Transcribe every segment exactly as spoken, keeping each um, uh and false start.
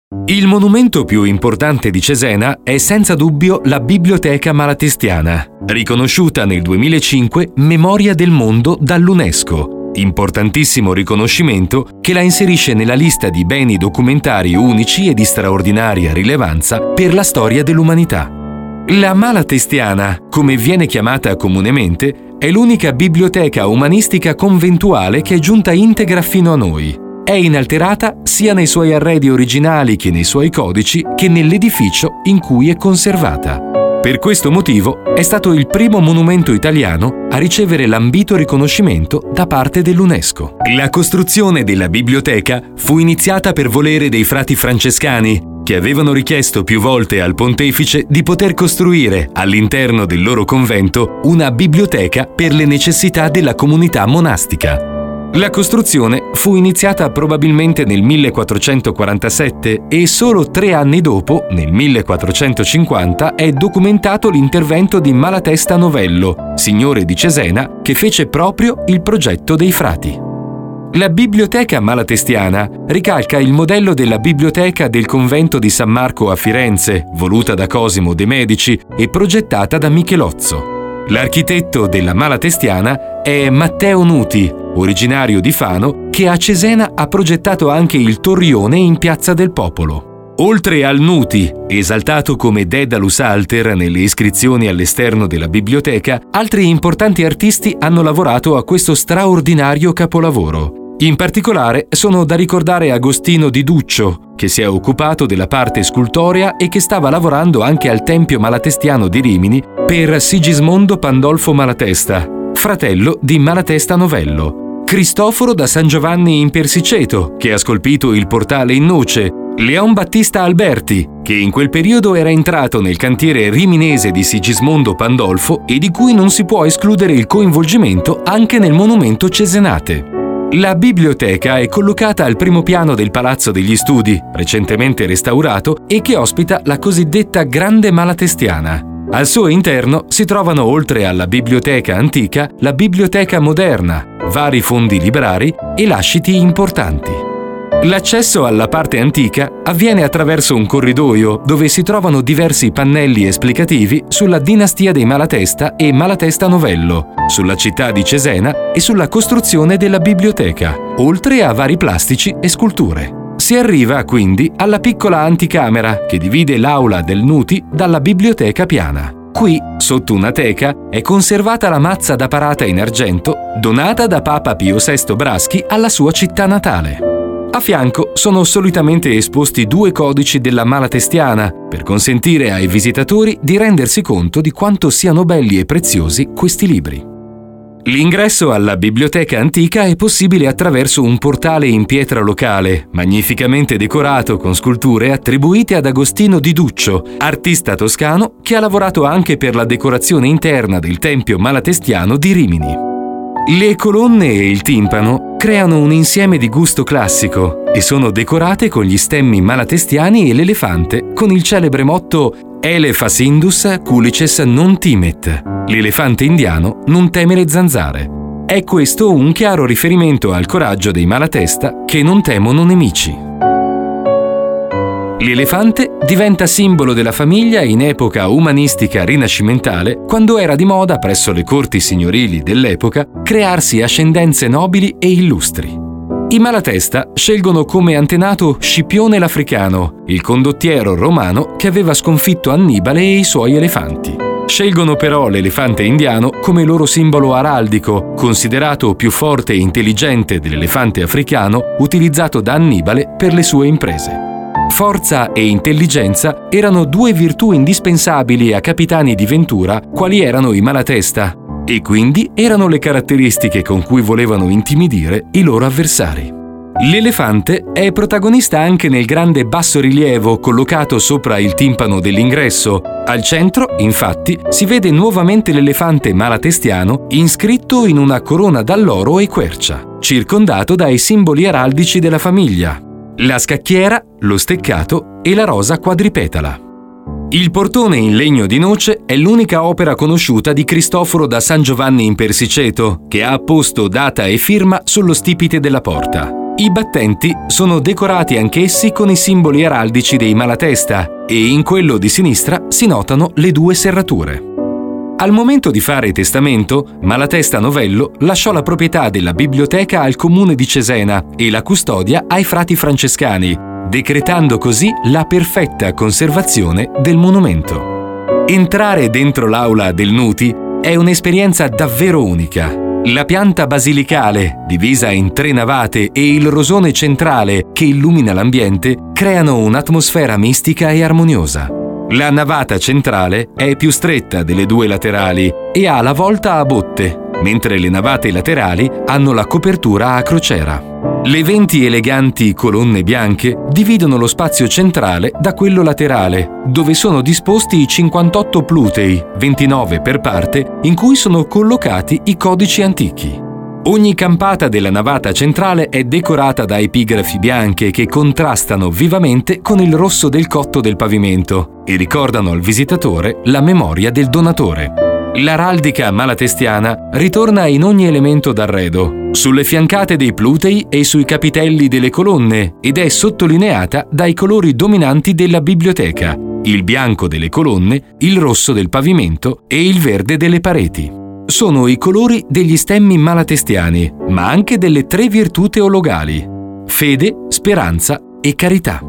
Il monumento più importante di Cesena è senza dubbio la Biblioteca Malatestiana, riconosciuta nel duemilacinque Memoria del Mondo dall'UNESCO, importantissimo riconoscimento che la inserisce nella lista di beni documentari unici e di straordinaria rilevanza per la storia dell'umanità. La Malatestiana, come viene chiamata comunemente, è l'unica biblioteca umanistica conventuale che è giunta integra fino a noi. È inalterata sia nei suoi arredi originali che nei suoi codici che nell'edificio in cui è conservata. Per questo motivo è stato il primo monumento italiano a ricevere l'ambito riconoscimento da parte dell'UNESCO. La costruzione della biblioteca fu iniziata per volere dei frati francescani, che avevano richiesto più volte al pontefice di poter costruire all'interno del loro convento una biblioteca per le necessità della comunità monastica. La costruzione fu iniziata probabilmente nel millequattrocentoquarantasette e solo tre anni dopo, nel millequattrocentocinquanta, è documentato l'intervento di Malatesta Novello, signore di Cesena, che fece proprio il progetto dei frati. La Biblioteca Malatestiana ricalca il modello della biblioteca del convento di San Marco a Firenze, voluta da Cosimo de' Medici e progettata da Michelozzo. L'architetto della Malatestiana è Matteo Nuti, originario di Fano, che a Cesena ha progettato anche il torrione in Piazza del Popolo. Oltre al Nuti, esaltato come Daedalus Alter nelle iscrizioni all'esterno della biblioteca, altri importanti artisti hanno lavorato a questo straordinario capolavoro. In particolare sono da ricordare Agostino di Duccio, che si è occupato della parte scultorea e che stava lavorando anche al Tempio Malatestiano di Rimini per Sigismondo Pandolfo Malatesta, fratello di Malatesta Novello; Cristoforo da San Giovanni in Persiceto, che ha scolpito il portale in noce; Leon Battista Alberti, che in quel periodo era entrato nel cantiere riminese di Sigismondo Pandolfo e di cui non si può escludere il coinvolgimento anche nel monumento cesenate. La biblioteca è collocata al primo piano del Palazzo degli Studi, recentemente restaurato, e che ospita la cosiddetta Grande Malatestiana. Al suo interno si trovano, oltre alla biblioteca antica, la biblioteca moderna, vari fondi librari e lasciti importanti. L'accesso alla parte antica avviene attraverso un corridoio dove si trovano diversi pannelli esplicativi sulla dinastia dei Malatesta e Malatesta Novello, sulla città di Cesena e sulla costruzione della biblioteca, oltre a vari plastici e sculture. Si arriva quindi alla piccola anticamera che divide l'aula del Nuti dalla biblioteca piana. Qui, sotto una teca, è conservata la mazza da parata in argento donata da Papa Pio sesto Braschi alla sua città natale. A fianco sono solitamente esposti due codici della Malatestiana per consentire ai visitatori di rendersi conto di quanto siano belli e preziosi questi libri. L'ingresso alla biblioteca antica è possibile attraverso un portale in pietra locale, magnificamente decorato con sculture attribuite ad Agostino di Duccio, artista toscano che ha lavorato anche per la decorazione interna del Tempio Malatestiano di Rimini. Le colonne e il timpano creano un insieme di gusto classico e sono decorate con gli stemmi malatestiani e l'elefante con il celebre motto Elephas indus culices non timet. L'elefante indiano non teme le zanzare. È questo un chiaro riferimento al coraggio dei Malatesta che non temono nemici. L'elefante diventa simbolo della famiglia in epoca umanistica rinascimentale, quando era di moda presso le corti signorili dell'epoca crearsi ascendenze nobili e illustri. I Malatesta scelgono come antenato Scipione l'Africano, il condottiero romano che aveva sconfitto Annibale e i suoi elefanti. Scelgono però l'elefante indiano come loro simbolo araldico, considerato più forte e intelligente dell'elefante africano utilizzato da Annibale per le sue imprese. Forza e intelligenza erano due virtù indispensabili a capitani di ventura quali erano i Malatesta, e quindi erano le caratteristiche con cui volevano intimidire i loro avversari. L'elefante è protagonista anche nel grande bassorilievo collocato sopra il timpano dell'ingresso. Al centro, infatti, si vede nuovamente l'elefante malatestiano inscritto in una corona d'alloro e quercia, circondato dai simboli araldici della famiglia: la scacchiera, lo steccato e la rosa quadripetala. Il portone in legno di noce è l'unica opera conosciuta di Cristoforo da San Giovanni in Persiceto, che ha apposto data e firma sullo stipite della porta. I battenti sono decorati anch'essi con i simboli araldici dei Malatesta e in quello di sinistra si notano le due serrature. Al momento di fare testamento, Malatesta Novello lasciò la proprietà della biblioteca al comune di Cesena e la custodia ai frati francescani, decretando così la perfetta conservazione del monumento. Entrare dentro l'aula del Nuti è un'esperienza davvero unica. La pianta basilicale, divisa in tre navate, e il rosone centrale che illumina l'ambiente creano un'atmosfera mistica e armoniosa. La navata centrale è più stretta delle due laterali e ha la volta a botte, mentre le navate laterali hanno la copertura a crociera. Le venti eleganti colonne bianche dividono lo spazio centrale da quello laterale, dove sono disposti i cinquantotto plutei, ventinove per parte, in cui sono collocati i codici antichi. Ogni campata della navata centrale è decorata da epigrafi bianche che contrastano vivamente con il rosso del cotto del pavimento e ricordano al visitatore la memoria del donatore. L'araldica malatestiana ritorna in ogni elemento d'arredo, sulle fiancate dei plutei e sui capitelli delle colonne, ed è sottolineata dai colori dominanti della biblioteca: il bianco delle colonne, il rosso del pavimento e il verde delle pareti. Sono i colori degli stemmi malatestiani, ma anche delle tre virtù teologali: fede, speranza e carità.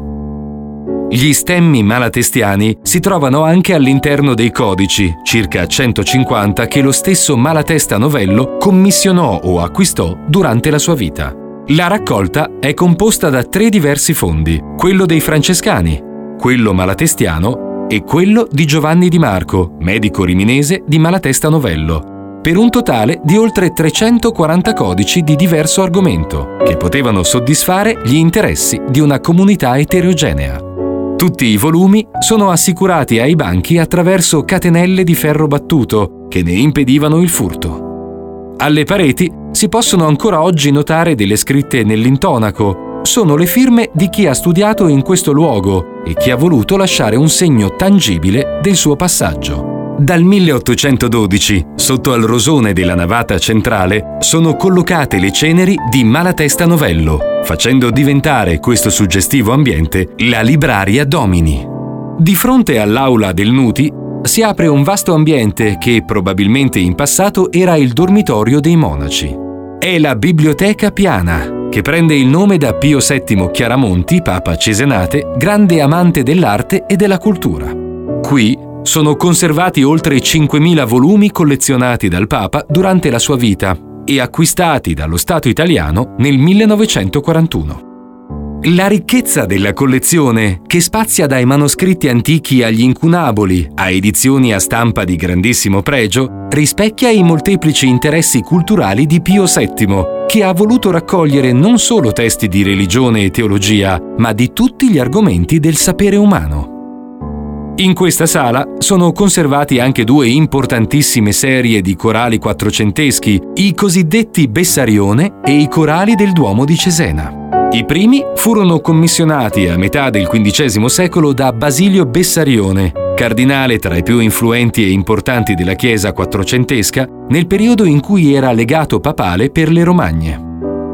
Gli stemmi malatestiani si trovano anche all'interno dei codici, circa centocinquanta, che lo stesso Malatesta Novello commissionò o acquistò durante la sua vita. La raccolta è composta da tre diversi fondi: quello dei francescani, quello malatestiano e quello di Giovanni Di Marco, medico riminese di Malatesta Novello, per un totale di oltre trecentoquaranta codici di diverso argomento, che potevano soddisfare gli interessi di una comunità eterogenea. Tutti i volumi sono assicurati ai banchi attraverso catenelle di ferro battuto che ne impedivano il furto. Alle pareti si possono ancora oggi notare delle scritte nell'intonaco. Sono le firme di chi ha studiato in questo luogo e chi ha voluto lasciare un segno tangibile del suo passaggio. Dal milleottocentododici, sotto al rosone della navata centrale, sono collocate le ceneri di Malatesta Novello, facendo diventare questo suggestivo ambiente la Libraria Domini. Di fronte all'aula del Nuti si apre un vasto ambiente che probabilmente in passato era il dormitorio dei monaci. È la Biblioteca Piana, che prende il nome da Pio settimo Chiaramonti, Papa Cesenate, grande amante dell'arte e della cultura. Qui sono conservati oltre cinquemila volumi collezionati dal Papa durante la sua vita e acquistati dallo Stato italiano nel millenovecentoquarantuno. La ricchezza della collezione, che spazia dai manoscritti antichi agli incunaboli a edizioni a stampa di grandissimo pregio, rispecchia i molteplici interessi culturali di Pio settimo, che ha voluto raccogliere non solo testi di religione e teologia, ma di tutti gli argomenti del sapere umano. In questa sala sono conservati anche due importantissime serie di corali quattrocenteschi, i cosiddetti Bessarione e i corali del Duomo di Cesena. I primi furono commissionati a metà del quindicesimo secolo da Basilio Bessarione, cardinale tra i più influenti e importanti della Chiesa quattrocentesca, nel periodo in cui era legato papale per le Romagne.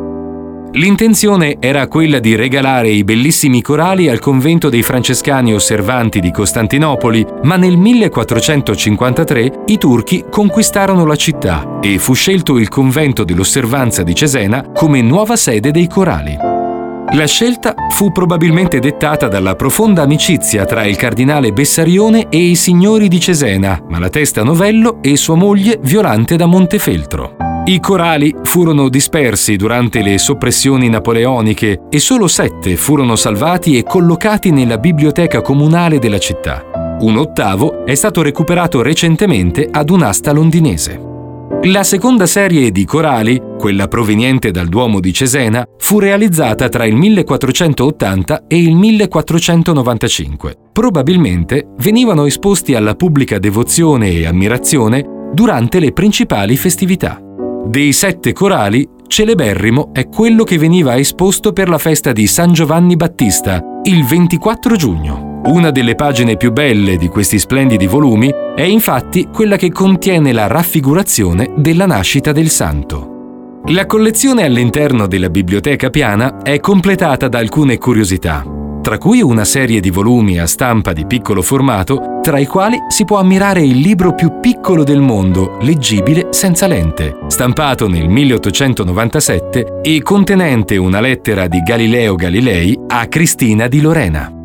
L'intenzione era quella di regalare i bellissimi corali al convento dei francescani osservanti di Costantinopoli, ma nel millequattrocentocinquantatré i turchi conquistarono la città e fu scelto il convento dell'osservanza di Cesena come nuova sede dei corali. La scelta fu probabilmente dettata dalla profonda amicizia tra il cardinale Bessarione e i signori di Cesena, Malatesta Novello e sua moglie Violante da Montefeltro. I corali furono dispersi durante le soppressioni napoleoniche e solo sette furono salvati e collocati nella biblioteca comunale della città. Un ottavo è stato recuperato recentemente ad un'asta londinese. La seconda serie di corali, quella proveniente dal Duomo di Cesena, fu realizzata tra il millequattrocentottanta e il millequattrocentonovantacinque. Probabilmente venivano esposti alla pubblica devozione e ammirazione durante le principali festività. Dei sette corali, celeberrimo è quello che veniva esposto per la festa di San Giovanni Battista, il ventiquattro giugno. Una delle pagine più belle di questi splendidi volumi è infatti quella che contiene la raffigurazione della nascita del santo. La collezione all'interno della Biblioteca Piana è completata da alcune curiosità, tra cui una serie di volumi a stampa di piccolo formato, tra i quali si può ammirare il libro più piccolo del mondo, leggibile senza lente, stampato nel milleottocentonovantasette e contenente una lettera di Galileo Galilei a Cristina di Lorena.